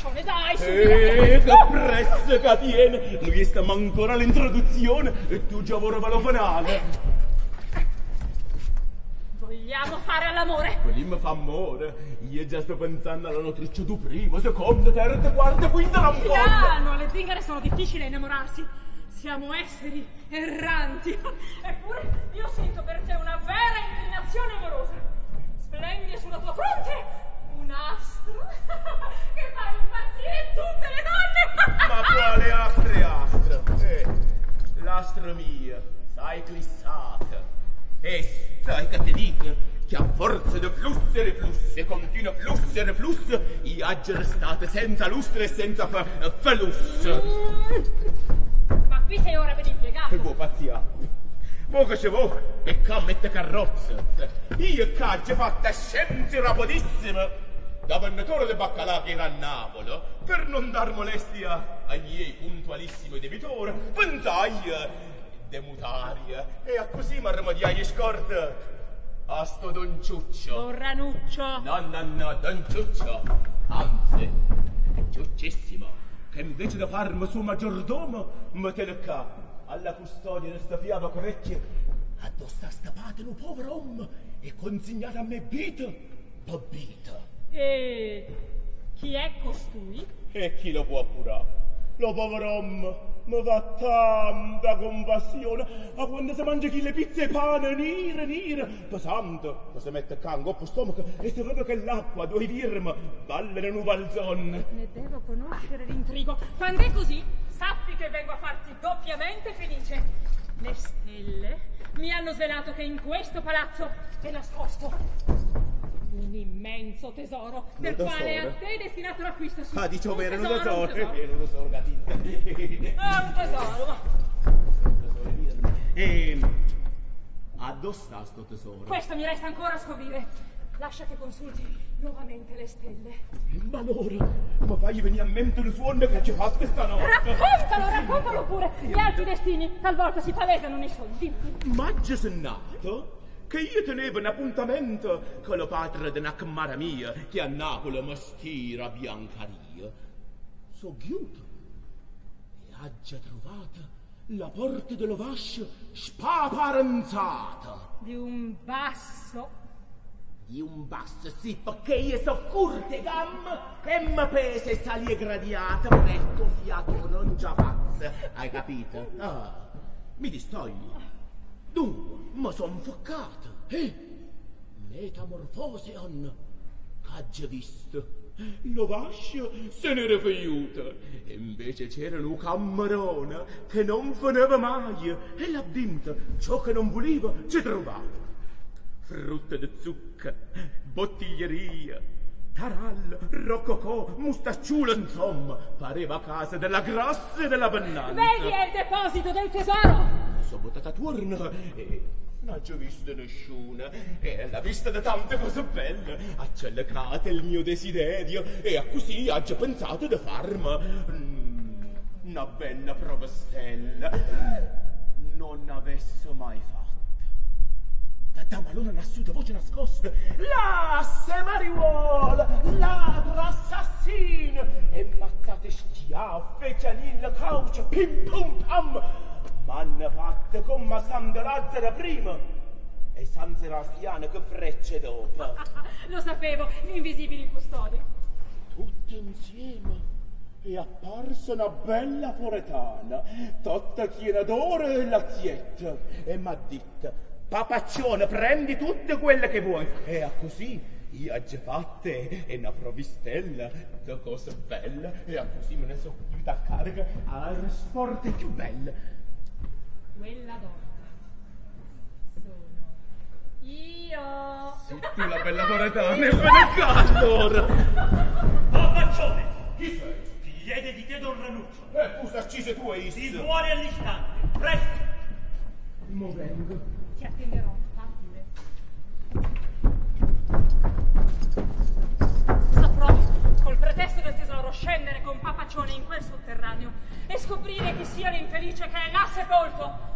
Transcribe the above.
papaccione, dai, su! Che pressa che tiene! Lui stiamo ancora all'introduzione e tu già vorrei lo finale. Vogliamo fare all'amore? Quelli mi fa amore. Io già sto pensando alla notriccia tu primo, secondo, terzo, quarto, quinto, non voglio. Piano, alle zingare sono difficili a innamorarsi. Siamo esseri erranti. Eppure io sento per te una vera inclinazione amorosa. Splende sulla tua fronte un astro che fa impazzire tutte le donne. Ma quale astro? L'astro mio, sai clissata. E sai che ti dico che a forza di flusso e riflusso, continuo flusso e riflusso, io agio restate senza lustre e senza flusso. Ma qui sei ora ben impiegato. E vuoi pazziare? Voi che ci vuoi? E che mette carrozza. Io che agio fatta scienze rapidissime da venditore di baccalà che era a Napoli, per non dar molestia agli miei puntualissimi debitori, pensai de mutaria e a così mi rimediai gli scorte a sto Don Ciuccio. Don Ranuccio. No, Don Ciuccio. Anzi, Ciuccissimo, che invece di farmi suo maggiordomo mi telecca alla custodia di sta fiaba vecchia addosso a sta pate un povero uomo e consegnata a me vita per vita. E chi è costui? E chi lo può appurare? Lo povero uomo mi fa tanta compassione a quando si mangia chi le pizze e pane nire pesante, ma si mette a coppo stomaco e si vede che l'acqua due firme ballano in un balzone. Ne devo conoscere l'intrigo. Quando è così, sappi che vengo a farti doppiamente felice. Le stelle mi hanno svelato che in questo palazzo è nascosto un immenso tesoro, del quale a te è destinato l'acquisto. Ah, dicevo bene, un tesoro. Un tesoro, gatita. un tesoro. E addosso sta sto tesoro? Questo mi resta ancora a scoprire. Lascia che consulti nuovamente le stelle. Ma allora, ma fagli venire a mente il suono che ci ha fatto stanotte. Raccontalo pure. Gli alti destini talvolta si palesano nei soldi. Maggio sei nato che io tenevo un appuntamento con lo padre di una camara mia che a Napoli mi stira biancaria. So ghiuto e aggia trovata la porta dello vascio spaparanzata. Di un basso, sì, perché io so curte gamme e mi pesa e sali gradiata, ma ecco fiato non già pazza, hai capito? Ah, mi distogli. Dunque, mi son foccata, metamorfose hanno, c'ha visto. Lo vascio se ne era fiuta, e invece c'era un camerone che non fineva mai, e là dentro ciò che non voleva ci trovava. Frutta di zucca, bottiglieria, tarallo, rococò, mustacciulo, insomma, pareva casa della grassa e della bannanza. vedi è il deposito del tesoro. Sono buttata attorno e non ho visto nessuna, e alla vista di tante cose belle ha cellecato il mio desiderio e a così ho già pensato di farmi una bella provastella. Non avesse mai fatto. Da malora nassuta voce nascosta, lasse mariuola, ladra assassino, e mazzate schiaffe, cialilla, caucia, pim pum pam, m'hanno fatte come San de Lazzaro prima e San Sebastiano che frecce dopo. Lo sapevo, gli invisibili custodi. Tutte insieme è apparsa una bella foretana, tutta chiena d'oro e lazietta, e m'ha detto: papaccione, prendi tutte quelle che vuoi. E a così io ho già fatte e una provvistella di cose belle, e a così me ne sono più da carica alle sporte più belle. Quella donna sono io. Sì, tu la bella foretana, e me ne allora. Papaccione, chi sei? Chi chiede di te Don Ranuccio? Scusa, accise tu e Si muore all'istante, presto! Mo vengo. Ti attenderò, pure. Saprò, col pretesto del tesoro, scendere con papaccione in quel sotterraneo e scoprire chi sia l'infelice che è là sepolto.